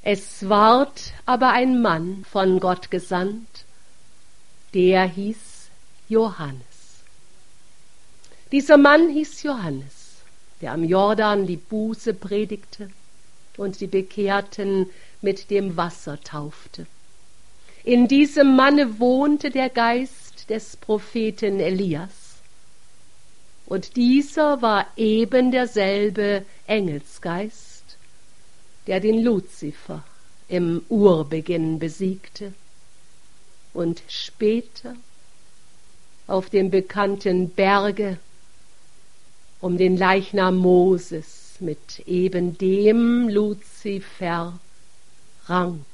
Es ward aber ein Mann von Gott gesandt, der hieß Johannes. Dieser Mann hieß Johannes, der am Jordan die Buße predigte und die Bekehrten mit dem Wasser taufte. In diesem Manne wohnte der Geist des Propheten Elias. Und dieser war eben derselbe Engelsgeist, der den Luzifer im Urbeginn besiegte und später auf dem bekannten Berge um den Leichnam Moses mit eben dem Luzifer rang,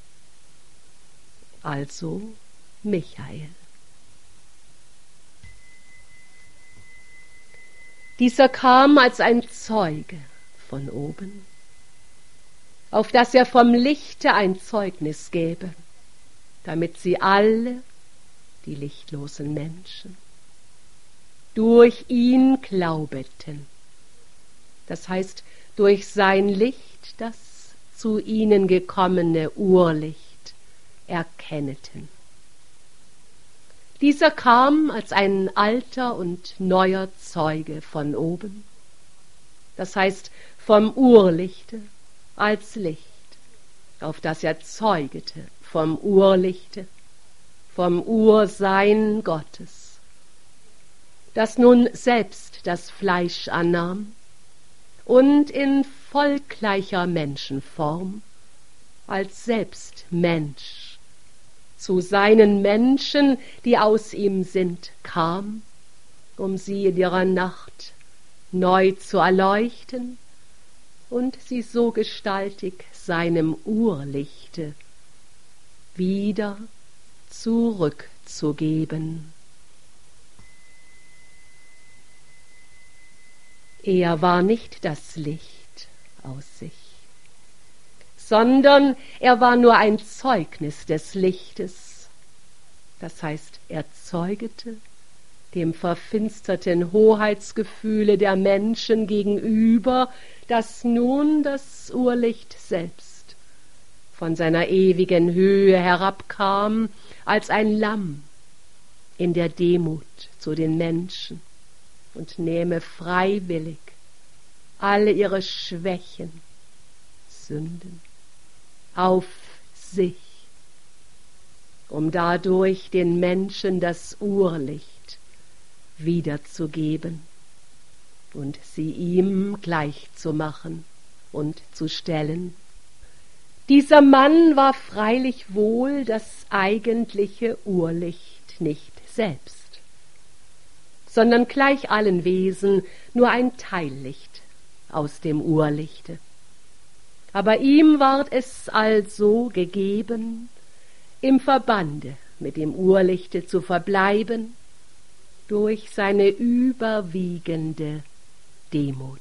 also Michael. Dieser kam als ein Zeuge von oben, auf dass er vom Lichte ein Zeugnis gäbe, damit sie alle, die lichtlosen Menschen, durch ihn glaubeten. Das heißt, durch sein Licht, das zu ihnen gekommene Urlicht, erkenneten. Dieser kam als ein alter und neuer Zeuge von oben, das heißt vom Urlichte als Licht, auf das er zeugete vom Urlichte, vom Ursein Gottes, das nun selbst das Fleisch annahm und in vollgleicher Menschenform als selbst Mensch zu seinen Menschen, die aus ihm sind, kam, um sie in ihrer Nacht neu zu erleuchten und sie so gestaltig seinem Urlichte wieder zurückzugeben. Er war nicht das Licht aus sich, sondern er war nur ein Zeugnis des Lichtes. Das heißt, er zeugete dem verfinsterten Hoheitsgefühle der Menschen gegenüber, dass nun das Urlicht selbst von seiner ewigen Höhe herabkam als ein Lamm in der Demut zu den Menschen und nehme freiwillig alle ihre Schwächen, Sünden auf sich, um dadurch den Menschen das Urlicht wiederzugeben und sie ihm gleich zu machen und zu stellen. Dieser Mann war freilich wohl das eigentliche Urlicht nicht selbst, sondern gleich allen Wesen nur ein Teillicht aus dem Urlichte. Aber ihm ward es also gegeben, im Verbande mit dem Urlichte zu verbleiben, durch seine überwiegende Demut.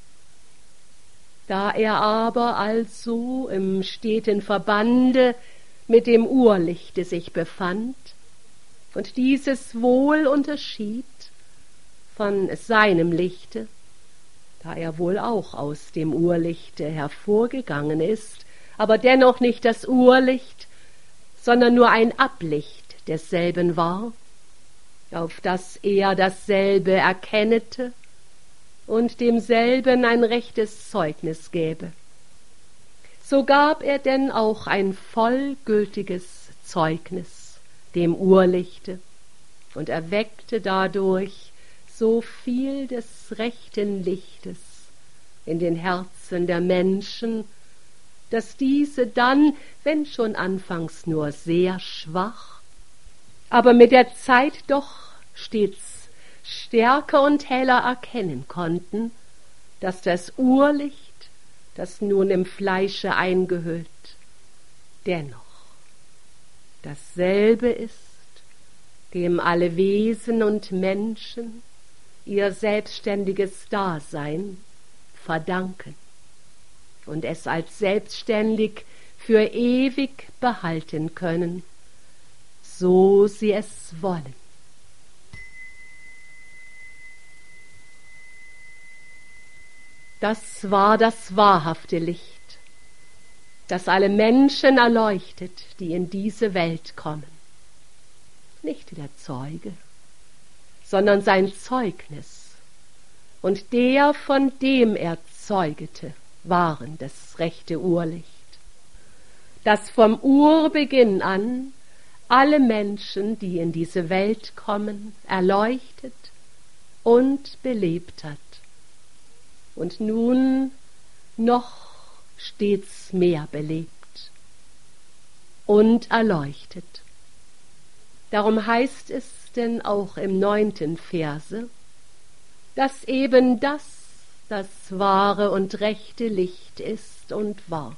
Da er aber also im steten Verbande mit dem Urlichte sich befand und dieses wohl unterschied von seinem Lichte, da er wohl auch aus dem Urlichte hervorgegangen ist, aber dennoch nicht das Urlicht, sondern nur ein Ablicht desselben war, auf das er dasselbe erkennete und demselben ein rechtes Zeugnis gäbe. So gab er denn auch ein vollgültiges Zeugnis dem Urlichte und erweckte dadurch so viel des rechten Lichtes in den Herzen der Menschen, dass diese dann, wenn schon anfangs nur sehr schwach, aber mit der Zeit doch stets stärker und heller erkennen konnten, dass das Urlicht, das nun im Fleische eingehüllt, dennoch dasselbe ist, dem alle Wesen und Menschen ihr selbstständiges Dasein verdanken und es als selbstständig für ewig behalten können, so sie es wollen. Das war das wahrhafte Licht, das alle Menschen erleuchtet, die in diese Welt kommen. Nicht der Zeuge, sondern sein Zeugnis und der, von dem er zeugete, waren das rechte Urlicht, das vom Urbeginn an alle Menschen, die in diese Welt kommen, erleuchtet und belebt hat und nun noch stets mehr belebt und erleuchtet. Darum heißt es denn auch im 9. Verse, dass eben das wahre und rechte Licht ist und war,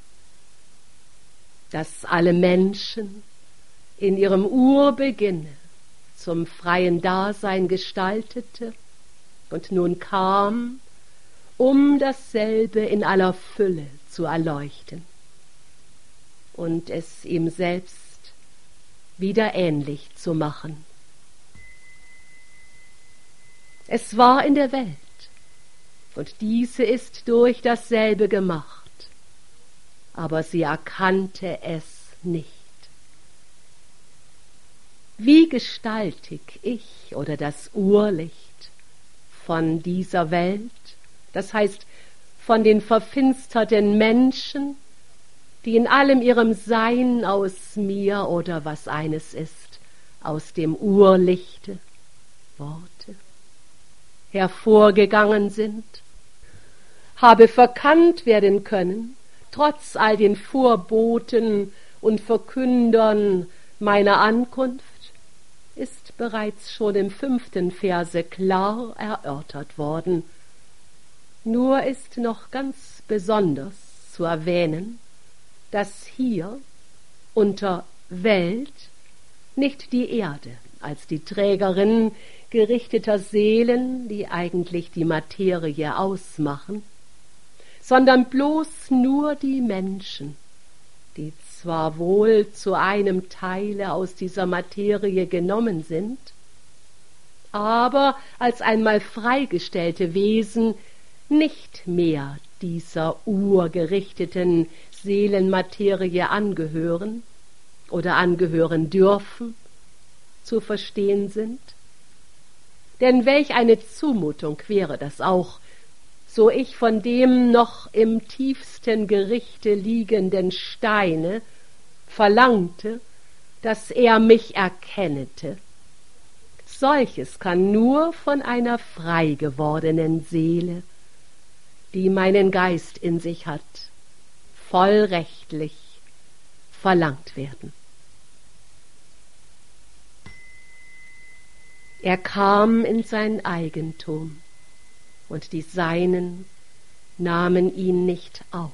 dass alle Menschen in ihrem Urbeginne zum freien Dasein gestaltete und nun kam, um dasselbe in aller Fülle zu erleuchten und es ihm selbst wieder ähnlich zu machen. Es war in der Welt, und diese ist durch dasselbe gemacht, aber sie erkannte es nicht. Wie gestaltig ich oder das Urlicht von dieser Welt, das heißt von den verfinsterten Menschen, die in allem ihrem Sein aus mir oder was eines ist, aus dem Urlichte, Worte, hervorgegangen sind, habe verkannt werden können, trotz all den Vorboten und Verkündern meiner Ankunft, ist bereits schon im 5. Verse klar erörtert worden. Nur ist noch ganz besonders zu erwähnen, dass hier unter Welt nicht die Erde als die Trägerin gerichteter Seelen, die eigentlich die Materie ausmachen, sondern bloß nur die Menschen, die zwar wohl zu einem Teile aus dieser Materie genommen sind, aber als einmal freigestellte Wesen nicht mehr dieser urgerichteten Seelenmaterie angehören oder angehören dürfen, zu verstehen sind. Denn welch eine Zumutung wäre das auch, so ich von dem noch im tiefsten Gerichte liegenden Steine verlangte, dass er mich erkennete. Solches kann nur von einer frei gewordenen Seele, die meinen Geist in sich hat, vollrechtlich verlangt werden. Er kam in sein Eigentum, und die Seinen nahmen ihn nicht auf.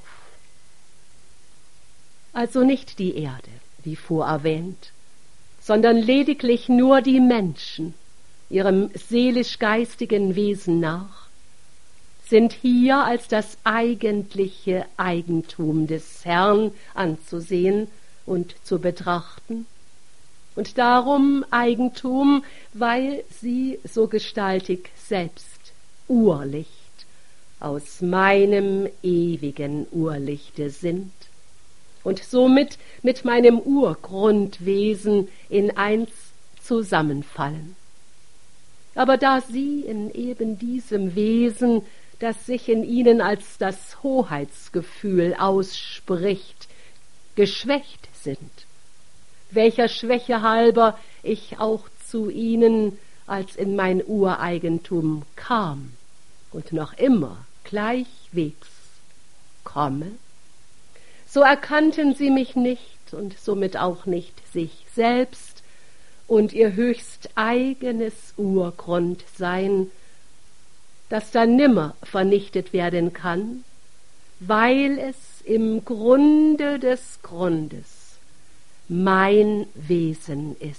Also nicht die Erde, wie vorerwähnt, sondern lediglich nur die Menschen, ihrem seelisch-geistigen Wesen nach, sind hier als das eigentliche Eigentum des Herrn anzusehen und zu betrachten, und darum Eigentum, weil sie so gestaltig selbst Urlicht aus meinem ewigen Urlichte sind und somit mit meinem Urgrundwesen in eins zusammenfallen. Aber da sie in eben diesem Wesen, das sich in ihnen als das Hoheitsgefühl ausspricht, geschwächt sind, welcher Schwäche halber ich auch zu ihnen als in mein Ureigentum kam und noch immer gleichwegs komme, so erkannten sie mich nicht und somit auch nicht sich selbst und ihr höchst eigenes Urgrundsein, das dann nimmer vernichtet werden kann, weil es im Grunde des Grundes mein Wesen ist.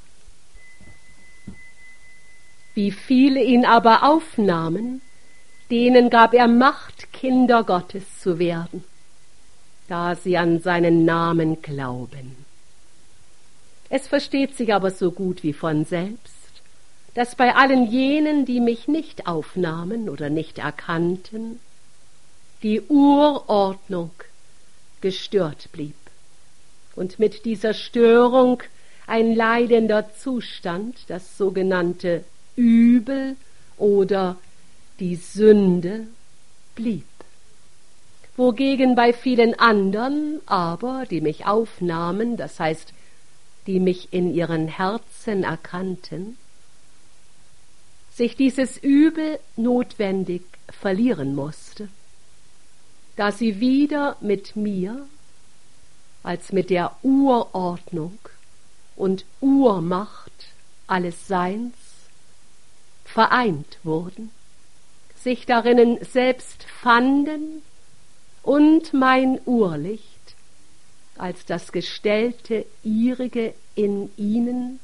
Wie viele ihn aber aufnahmen, denen gab er Macht, Kinder Gottes zu werden, da sie an seinen Namen glauben. Es versteht sich aber so gut wie von selbst, dass bei allen jenen, die mich nicht aufnahmen oder nicht erkannten, die Urordnung gestört blieb und mit dieser Störung ein leidender Zustand, das sogenannte Übel oder die Sünde, blieb. Wogegen bei vielen anderen aber, die mich aufnahmen, das heißt, die mich in ihren Herzen erkannten, sich dieses Übel notwendig verlieren musste, da sie wieder mit mir als mit der Urordnung und Urmacht alles Seins vereint wurden, sich darinnen selbst fanden und mein Urlicht als das gestellte ihrige in ihnen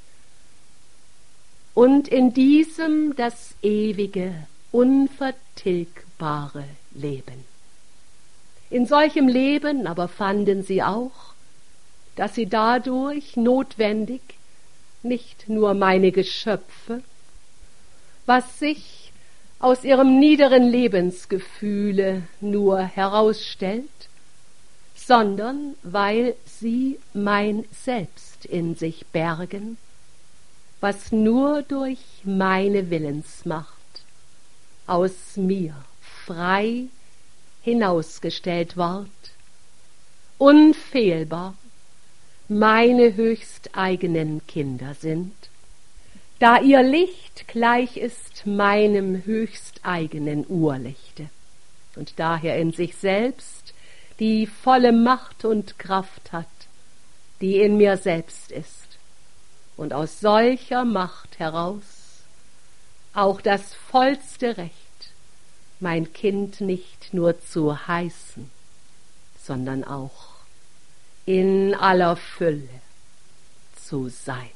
und in diesem das ewige, unvertilgbare Leben. In solchem Leben aber fanden sie auch, dass sie dadurch notwendig nicht nur meine Geschöpfe, was sich aus ihrem niederen Lebensgefühle nur herausstellt, sondern weil sie mein Selbst in sich bergen, was nur durch meine Willensmacht aus mir frei hinausgestellt ward, unfehlbar meine höchsteigenen Kinder sind, da ihr Licht gleich ist meinem höchsteigenen Urlichte und daher in sich selbst die volle Macht und Kraft hat, die in mir selbst ist, und aus solcher Macht heraus auch das vollste Recht, mein Kind nicht nur zu heißen, sondern auch in aller Fülle zu sein.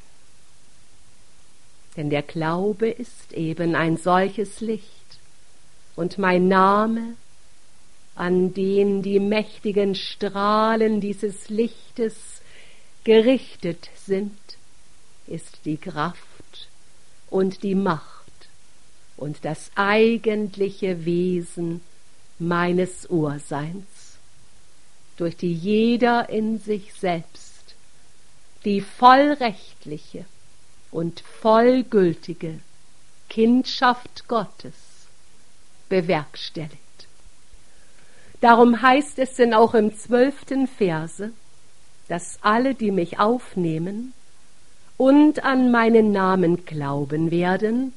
Denn der Glaube ist eben ein solches Licht, und mein Name, an den die mächtigen Strahlen dieses Lichtes gerichtet sind, ist die Kraft und die Macht und das eigentliche Wesen meines Urseins, durch die jeder in sich selbst die vollrechtliche und vollgültige Kindschaft Gottes bewerkstelligt. Darum heißt es denn auch im 12. Verse, dass alle, die mich aufnehmen und an meinen Namen glauben werden,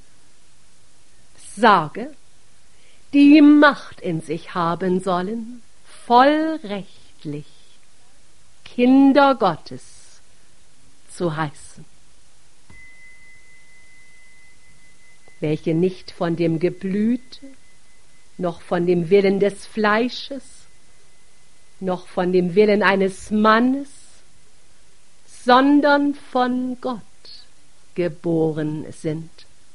sage, die Macht in sich haben sollen, vollrechtlich Kinder Gottes zu heißen, welche nicht von dem Geblüte, noch von dem Willen des Fleisches, noch von dem Willen eines Mannes, sondern von Gott geboren sind.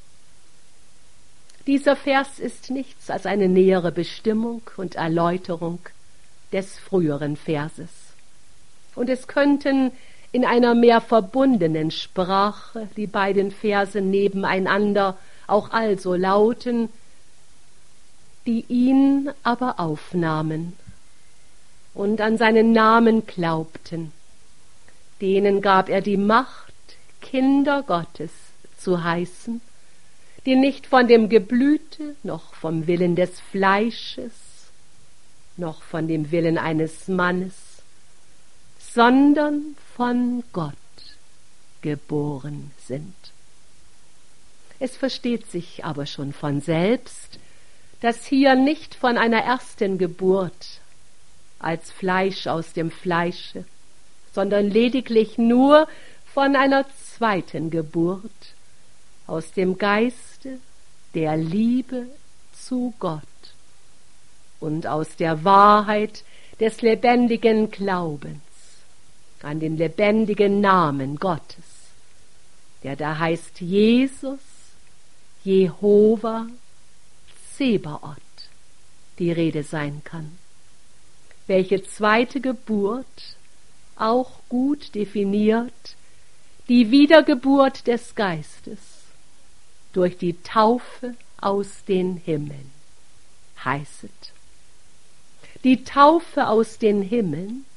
Dieser Vers ist nichts als eine nähere Bestimmung und Erläuterung des früheren Verses. Und es könnten in einer mehr verbundenen Sprache die beiden Verse nebeneinander auch also lauten, die ihn aber aufnahmen und an seinen Namen glaubten. Denen gab er die Macht, Kinder Gottes zu heißen, die nicht von dem Geblüte, noch vom Willen des Fleisches, noch von dem Willen eines Mannes, sondern von Gott geboren sind. Es versteht sich aber schon von selbst, dass hier nicht von einer ersten Geburt als Fleisch aus dem Fleische, sondern lediglich nur von einer zweiten Geburt aus dem Geiste der Liebe zu Gott und aus der Wahrheit des lebendigen Glaubens an den lebendigen Namen Gottes, der da heißt Jesus, Jehova, Zebaoth, die Rede sein kann, welche zweite Geburt auch gut definiert die Wiedergeburt des Geistes durch die Taufe aus den Himmeln heißet. Die Taufe aus den Himmeln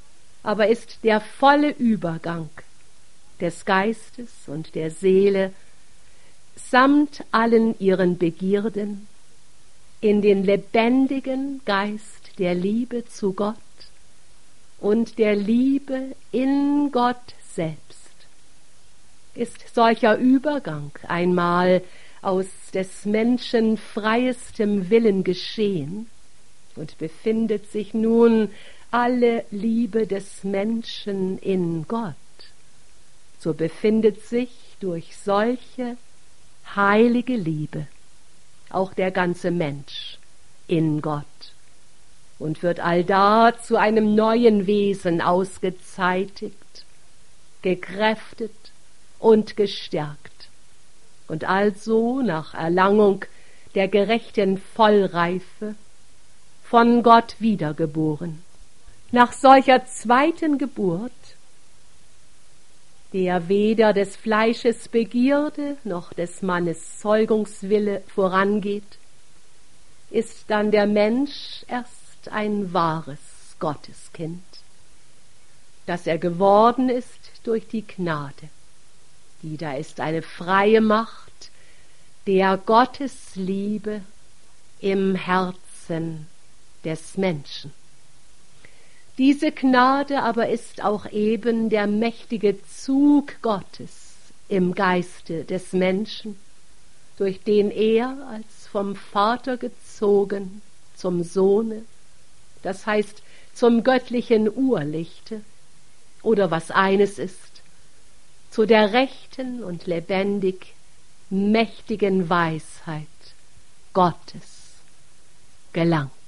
aber ist der volle Übergang des Geistes und der Seele samt allen ihren Begierden in den lebendigen Geist der Liebe zu Gott und der Liebe in Gott selbst. Ist solcher Übergang einmal aus des Menschen freiestem Willen geschehen und befindet sich nun alle Liebe des Menschen in Gott, so befindet sich durch solche heilige Liebe auch der ganze Mensch in Gott und wird allda zu einem neuen Wesen ausgezeitigt, gekräftet und gestärkt und also nach Erlangung der gerechten Vollreife von Gott wiedergeboren. Nach solcher zweiten Geburt, der weder des Fleisches Begierde noch des Mannes Zeugungswille vorangeht, ist dann der Mensch erst ein wahres Gotteskind, das er geworden ist durch die Gnade, die da ist eine freie Macht der Gottesliebe im Herzen des Menschen. Diese Gnade aber ist auch eben der mächtige Zug Gottes im Geiste des Menschen, durch den er als vom Vater gezogen zum Sohne, das heißt zum göttlichen Urlichte, oder was eines ist, zu der rechten und lebendig mächtigen Weisheit Gottes gelangt.